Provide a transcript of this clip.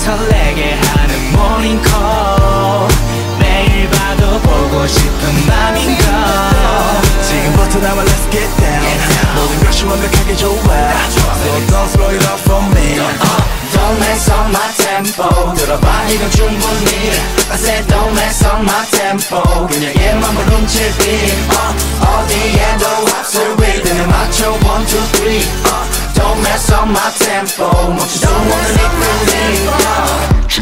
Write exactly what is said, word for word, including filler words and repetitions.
설레게 하는 모닝콜 매일 봐도 보고 싶은 맘인걸 지금부터 나와 let's get down 모든 것이 완벽하게 좋아 So don't slow it up for me uh, Don't mess up my tempo 들어봐 이건 충분히 I said don't mess up my tempo 그녀의 맘을 훔칠 beat uh,